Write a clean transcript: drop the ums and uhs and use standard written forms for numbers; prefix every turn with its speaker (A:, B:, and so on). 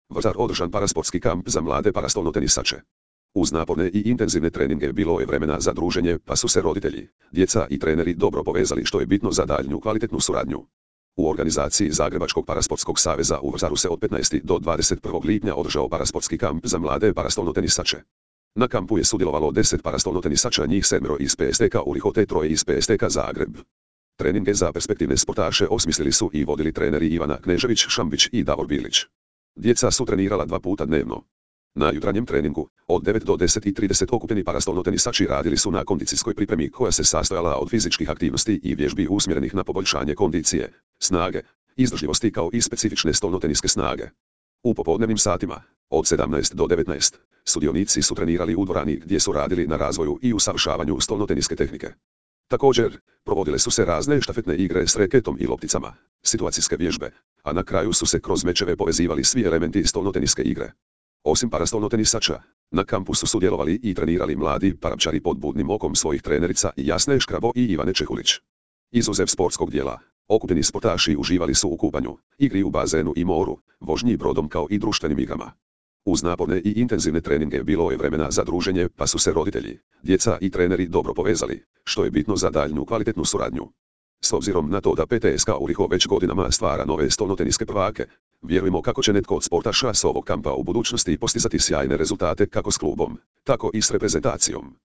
A: Vrzar održan parasportski kamp za mlade parastolnotenisače. Uz naporne i intenzivne treninge bilo je vremena za druženje, pa su se roditelji, djeca i treneri dobro povezali, što je bitno za daljnju kvalitetnu suradnju. U organizaciji Zagrebačkog parasportskog saveza u Vrzaru se od 15. do 21. lipnja održao parasportski kamp za mlade parastolnotenisače. Na kampu je sudjelovalo 10 parastolnotenisača, njih 7 iz PSTK Uliho te 3 iz PSTK Zagreb. Treninge za perspektivne sportaše osmislili su i vodili treneri Ivana Knežević Šambić i Davor Bilić. Djeca su trenirala 2 puta dnevno. Na jutranjem treningu, od 9 do 10:30 okupljeni parastolnotenisači radili su na kondicijskoj pripremi koja se sastojala od fizičkih aktivnosti i vježbi usmjerenih na poboljšanje kondicije, snage, izdržljivosti kao i specifične stolnoteniske snage. U popodnevnim satima, od 17 do 19, sudionici su trenirali u dvorani gdje su radili na razvoju i usavršavanju stolnoteniske tehnike. Također, provodile su se razne štafetne igre s reketom i lopticama, situacijske vježbe, a na kraju su se kroz mečeve povezivali svi elementi stolnoteniske igre. Osim parastolnotenisača, na kampu su sudjelovali i trenirali mladi parapčari pod budnim okom svojih trenerica Jasne Škrabo i Ivane Čehulić. Izuzev sportskog dijela, okupljeni sportaši uživali su u kupanju, igri u bazenu i moru, vožnji brodom kao i društvenim igrama. Uz naporne i intenzivne treninge bilo je vremena za druženje, pa su se roditelji, djeca i treneri dobro povezali, što je bitno za daljnju kvalitetnu suradnju. S obzirom na to da PTSK Uliho već godinama stvara nove stolnoteniske prvake, vjerujemo kako će netko od sportaša s ovog kampa u budućnosti postizati sjajne rezultate kako s klubom, tako i s reprezentacijom.